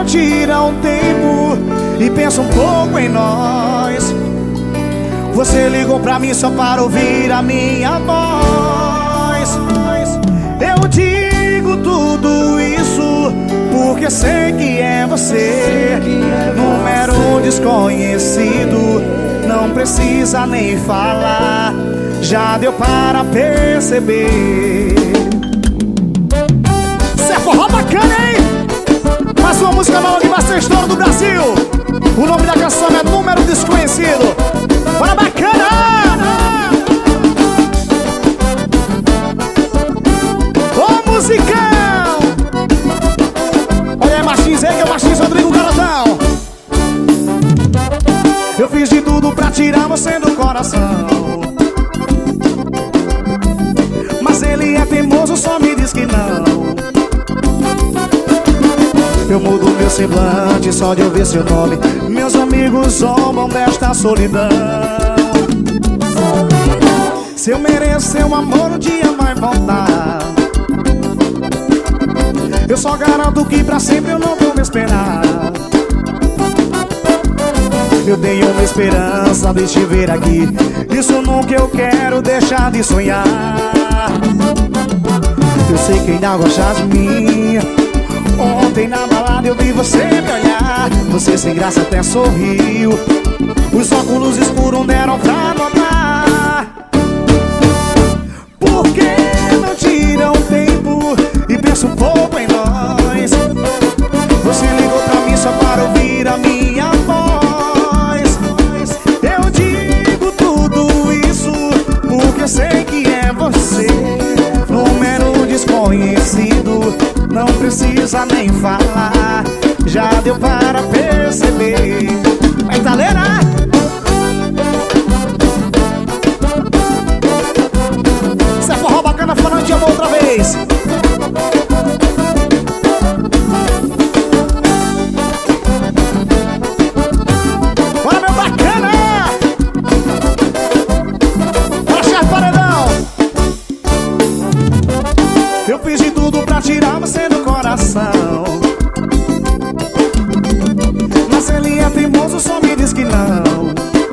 tira um tempo e pensa um pouco em nós? Você ligou pra mim só para ouvir a minha voz. Eu digo tudo isso porque sei que é você, número um desconhecido. Não precisa nem falar, já deu para perceber. Cê é forró bacana, hein? Mais uma música nova que vai ser estouro do Brasil. O nome da canção é Número Desconhecido. Bora bacana! Ô musicão! Olha aí, Martins aí, que é o Martins Rodrigo Garotão. Eu fiz de tudo pra tirar você do coração, mas ele é teimoso, só me diz que não. Eu mudo meu semblante só de ouvir seu nome. Meus amigos zombam desta solidão. Se eu mereço seu amor, um dia vai voltar. Eu só garanto que pra sempre eu não vou me esperar. Eu tenho uma esperança de te ver aqui, isso nunca eu quero deixar de sonhar. Eu sei que ainda gosta de mim. Ontem na balada eu vi você me olhar. Você sem graça até sorriu. Os óculos escuros deram pra notar. Por que não tira um tempo e pensa um pouco em nós? Você ligou pra mim só para ouvir a minha voz. Eu digo tudo isso porque sei que é você, número desconhecido. Não precisa nem falar, já deu para perceber. Vai, Italeira! Isso é forró bacana, falando de amor outra vez. Bora, meu bacana! Bora, chefe paredão! Eu fiz de tudo pra tirar você do coração, mas ele é teimoso, só me diz que não.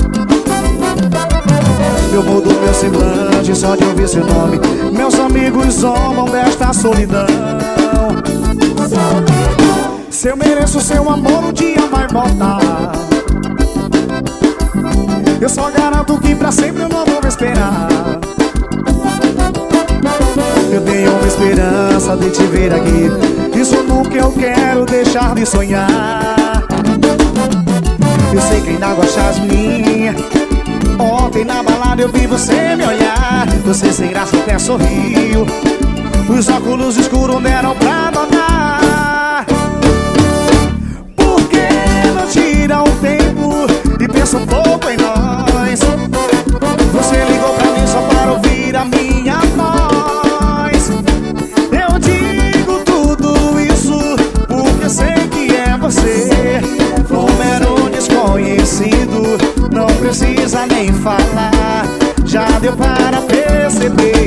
Eu mudo meu semblante só de ouvir seu nome. Meus amigos zombam desta solidão. Se eu mereço seu amor, um dia vai voltar. Eu só garanto que pra sempre eu não vou me esperar. Eu tenho uma esperança de te ver aqui, isso nunca eu quero deixar de sonhar. Eu sei que ainda gosta de mim. Ontem na balada eu vi você me olhar. Você sem graça até sorriu. Os óculos escuros deram pra notar. Por que não tira um tempo e pensa um pouco em nós? Você ligou pra mim só para ouvir a minha voz. Eu digo tudo isso porque sei que é você, número desconhecido. Não precisa nem falar, já deu para perceber.